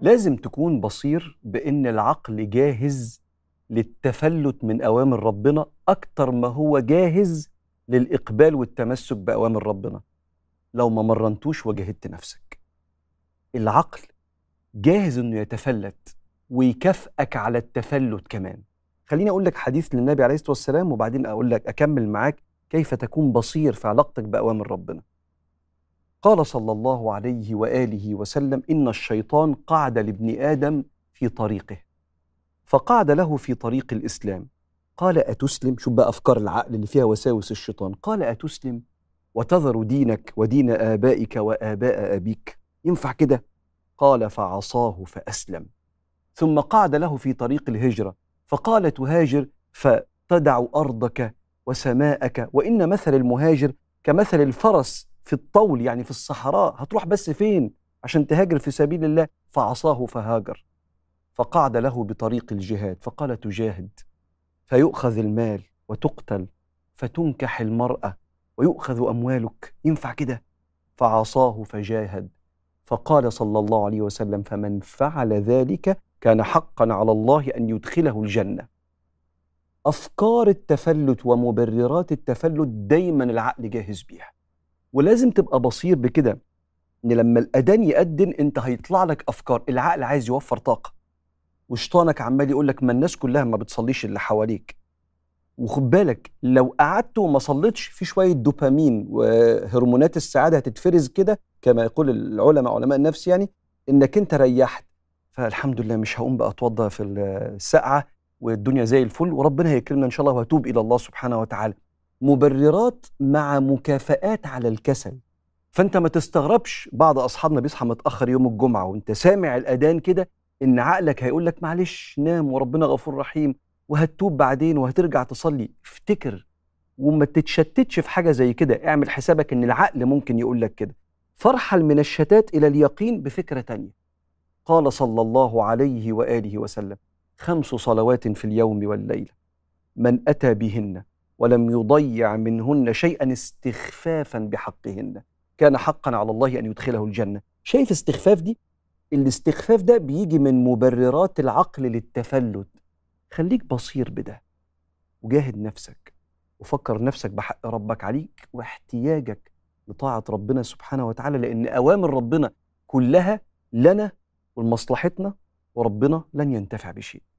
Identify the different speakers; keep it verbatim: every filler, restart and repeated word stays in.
Speaker 1: لازم تكون بصير بإن العقل جاهز للتفلت من أوامر ربنا أكتر ما هو جاهز للإقبال والتمسك بأوامر ربنا. لو ما مرنتوش وجاهدت نفسك، العقل جاهز إنه يتفلت ويكافئك على التفلت كمان. خليني أقول لك حديث للنبي عليه الصلاة والسلام وبعدين أقول لك أكمل معاك كيف تكون بصير في علاقتك بأوامر ربنا. قال صلى الله عليه وآله وسلم: إن الشيطان قعد لابن آدم في طريقه فقعد له في طريق الإسلام، قال أتسلم؟ شوف بقى أفكار العقل اللي فيها وساوس الشيطان. قال أتسلم وتذر دينك ودين آبائك وآباء أبيك؟ ينفع كده؟ قال فعصاه فأسلم. ثم قعد له في طريق الهجرة فقال تهاجر فتدع أرضك وسماءك، وإن مثل المهاجر كمثل الفرس في الطول، يعني في الصحراء، هتروح بس فين عشان تهاجر في سبيل الله؟ فعصاه فهاجر. فقعد له بطريق الجهاد فقال تجاهد فيؤخذ المال وتقتل فتنكح المرأة ويؤخذ أموالك؟ ينفع كده؟ فعصاه فجاهد. فقال صلى الله عليه وسلم: فمن فعل ذلك كان حقا على الله أن يدخله الجنة. أفكار التفلت ومبررات التفلت دايما العقل جاهز بيها، ولازم تبقى بصير بكده إن لما الأذان يأذن أنت هيطلع لك أفكار. العقل عايز يوفر طاقة وشيطانك عمال يقول لك ما الناس كلها ما بتصليش اللي حواليك، وخد بالك لو قعدت وما صليتش في شوية دوبامين وهرمونات السعادة هتتفرز كده كما يقول العلماء علماء النفس، يعني إنك أنت ريحت، فالحمد لله مش هقوم بقى أتوضى في الساعة والدنيا زي الفل وربنا هيكرمنا إن شاء الله وهتوب إلى الله سبحانه وتعالى. مبررات مع مكافآت على الكسل. فأنت ما تستغربش بعض أصحابنا بيصحى متأخر يوم الجمعة وأنت سامع الأذان كده إن عقلك هيقول لك معلش نام وربنا غفور رحيم وهتتوب بعدين وهترجع تصلي. افتكر وما تتشتتش في حاجة زي كده، اعمل حسابك إن العقل ممكن يقول لك كده. فارحل من الشتات إلى اليقين بفكرة تانية. قال صلى الله عليه وآله وسلم: خمس صلوات في اليوم والليلة من أتى بهن ولم يضيع منهن شيئا استخفافا بحقهن كان حقا على الله أن يدخله الجنة. شايف استخفاف دي؟ الاستخفاف ده بيجي من مبررات العقل للتفلت. خليك بصير بده وجاهد نفسك وفكر نفسك بحق ربك عليك واحتياجك لطاعة ربنا سبحانه وتعالى، لأن أوامر ربنا كلها لنا ولمصلحتنا وربنا لن ينتفع بشيء.